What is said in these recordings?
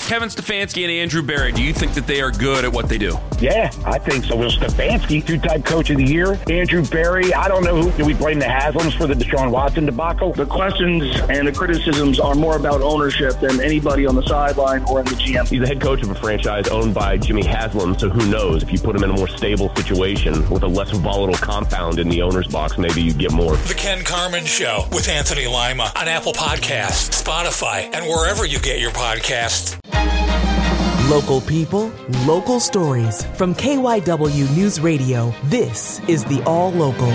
Kevin Stefanski and Andrew Berry, do you think that they are good at what they do? Yeah, I think so. Will Stefanski, two-time coach of the year. Andrew Berry, I don't know who. Do we blame the Haslams for the Deshaun Watson debacle? The questions and the criticisms are more about ownership than anybody on the sideline or in the GM. He's the head coach of a franchise owned by Jimmy Haslam, so who knows? If you put him in a more stable situation with a less volatile compound in the owner's box, maybe you get more. The Ken Carman Show with Anthony Lima on Apple Podcasts, Spotify, and wherever you get your podcasts. Local people, local stories. From KYW News Radio, this is the All Local.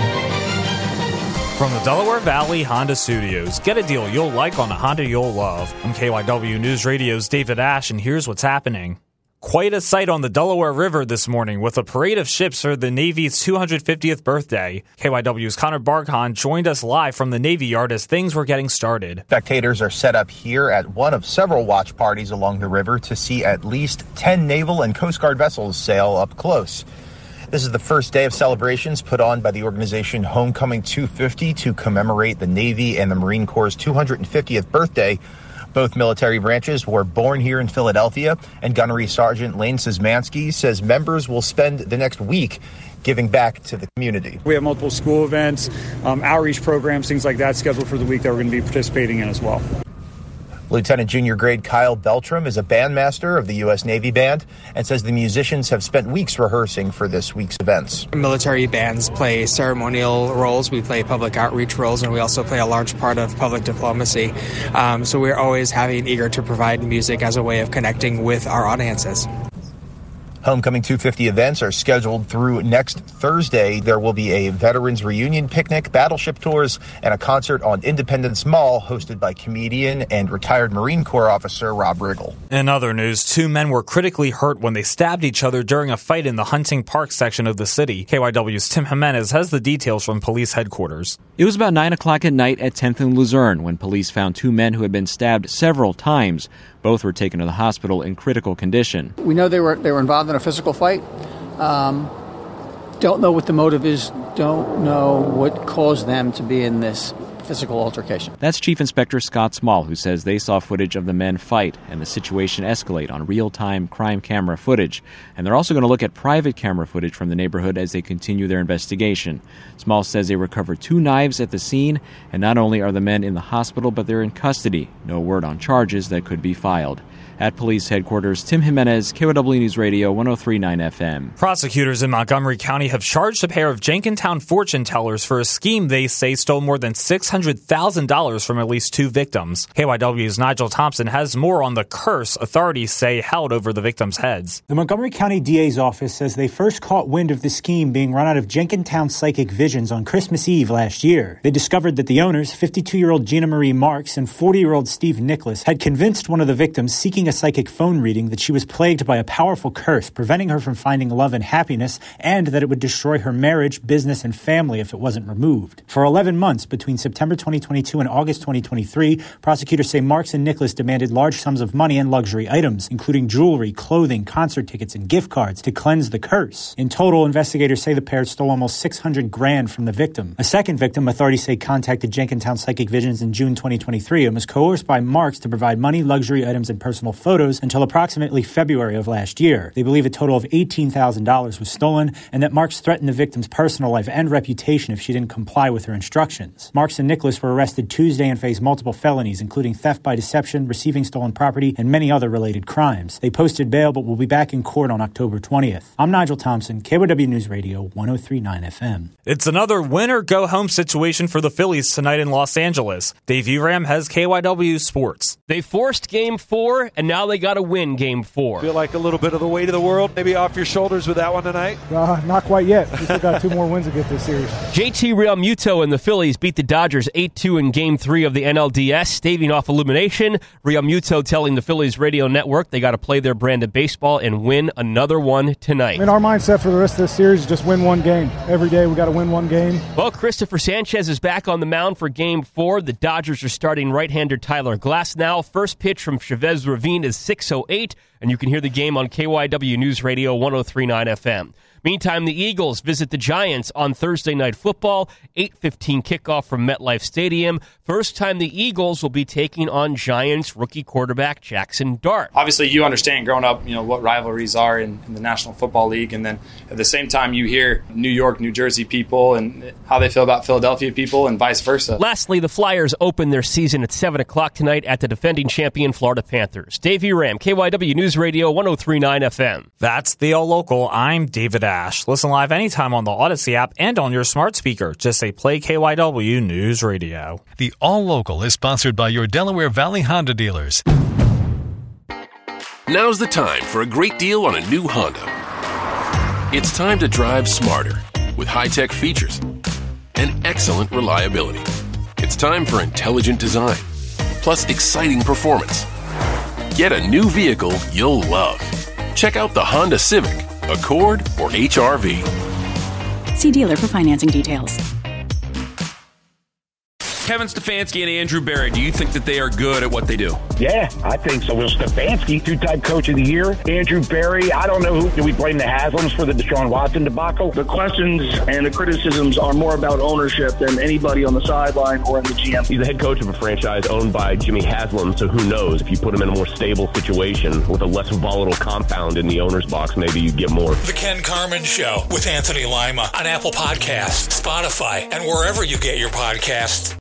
From the Delaware Valley Honda Studios, get a deal you'll like on a Honda you'll love. I'm KYW News Radio's David Ash, and here's what's happening. Quite a sight on the Delaware River this morning with a parade of ships for the Navy's 250th birthday. KYW's Connor Barkhan joined us live from the Navy Yard as things were getting started. Spectators are set up here at one of several watch parties along the river to see at least 10 naval and Coast Guard vessels sail up close. This is the first day of celebrations put on by the organization Homecoming 250 to commemorate the Navy and the Marine Corps' 250th birthday. Both military branches were born here in Philadelphia, and Gunnery Sergeant Lane Szymanski says members will spend the next week giving back to the community. We have multiple school events, outreach programs, things like that scheduled for the week that we're going to be participating in as well. Lieutenant junior grade Kyle Beltram is a bandmaster of the U.S. Navy Band and says the musicians have spent weeks rehearsing for this week's events. Military bands play ceremonial roles, we play public outreach roles, and we also play a large part of public diplomacy. So we're always eager to provide music as a way of connecting with our audiences. Homecoming 250 events are scheduled through next Thursday. There will be a veterans reunion picnic, battleship tours, and a concert on Independence Mall hosted by comedian and retired Marine Corps officer Rob Riggle. In other news, two men were critically hurt when they stabbed each other during a fight in the Hunting Park section of the city. KYW's Tim Jimenez has the details from police headquarters. It was about 9 o'clock at night at 10th and Luzerne when police found two men who had been stabbed several times. Both were taken to the hospital in critical condition. We know they were involved in a physical fight. Don't know what the motive is. Don't know what caused them to be in this physical altercation. That's Chief Inspector Scott Small, who says they saw footage of the men fight and the situation escalate on real-time crime camera footage. And they're also going to look at private camera footage from the neighborhood as they continue their investigation. Small says they recovered 2 knives at the scene, and not only are the men in the hospital, but they're in custody. No word on charges that could be filed. At police headquarters, Tim Jimenez, KYW News Radio, 103.9 FM. Prosecutors in Montgomery County have charged a pair of Jenkintown fortune tellers for a scheme they say stole more than $600,000 from at least 2 victims. KYW's Nigel Thompson has more on the curse authorities say held over the victims' heads. The Montgomery County DA's office says they first caught wind of the scheme being run out of Jenkintown Psychic Visions on Christmas Eve last year. They discovered that the owners, 52-year-old Gina Marie Marks and 40-year-old Steve Nicholas, had convinced one of the victims seeking a psychic phone reading that she was plagued by a powerful curse, preventing her from finding love and happiness, and that it would destroy her marriage, business, and family if it wasn't removed. For 11 months, between September 2022 and August 2023, prosecutors say Marks and Nicholas demanded large sums of money and luxury items, including jewelry, clothing, concert tickets, and gift cards to cleanse the curse. In total, investigators say the pair stole almost $600,000 from the victim. A second victim, authorities say, contacted Jenkintown Psychic Visions in June 2023 and was coerced by Marks to provide money, luxury items, and personal photos until approximately February of last year. They believe a total of $18,000 was stolen and that Marks threatened the victim's personal life and reputation if she didn't comply with her instructions. Marks and Nicholas were arrested Tuesday and face multiple felonies, including theft by deception, receiving stolen property, and many other related crimes. They posted bail but will be back in court on October 20th. I'm Nigel Thompson, KYW News Radio, 103.9 FM. It's another win-or-go-home situation for the Phillies tonight in Los Angeles. Dave Uram has KYW Sports. They forced Game 4, and now they got to win Game 4. Feel like a little bit of the weight of the world maybe off your shoulders with that one tonight? Not quite yet. We still got 2 more wins to get this series. JT Realmuto and the Phillies beat the Dodgers 8-2 in Game 3 of the NLDS, staving off elimination. Realmuto telling the Phillies radio network they got to play their brand of baseball and win another one tonight. Our mindset for the rest of this series is just win 1 game. Every day we got to win 1 game. Well, Christopher Sanchez is back on the mound for Game 4. The Dodgers are starting right-hander Tyler Glasnow. First pitch from Chavez Ravine is 6:08, and you can hear the game on KYW News Radio 103.9 FM. Meantime, the Eagles visit the Giants on Thursday Night Football, 8:15 kickoff from MetLife Stadium. First time the Eagles will be taking on Giants rookie quarterback Jackson Dart. Obviously, you understand growing up, what rivalries are in the National Football League, and then at the same time, you hear New York, New Jersey people and how they feel about Philadelphia people, and vice versa. Lastly, the Flyers open their season at 7 o'clock tonight at the defending champion Florida Panthers. Davey Ram, KYW News Radio 103.9 FM. That's the All Local. I'm David Ash. Listen live anytime on the Odyssey app and on your smart speaker. Just say play KYW News Radio. The All Local is sponsored by your Delaware Valley Honda dealers. Now's the time for a great deal on a new Honda. It's time to drive smarter with high-tech features and excellent reliability. It's time for intelligent design, plus exciting performance. Get a new vehicle you'll love. Check out the Honda Civic, Accord, or HR-V. See dealer for financing details. Kevin Stefanski and Andrew Berry, do you think that they are good at what they do? Yeah, I think so. Will Stefanski, two-time coach of the year. Andrew Berry, I don't know who. Do we blame the Haslams for the Deshaun Watson debacle? The questions and the criticisms are more about ownership than anybody on the sideline or in the GM. He's the head coach of a franchise owned by Jimmy Haslam, so who knows? If you put him in a more stable situation with a less volatile compound in the owner's box, maybe you get more. The Ken Carman Show with Anthony Lima on Apple Podcasts, Spotify, and wherever you get your podcasts.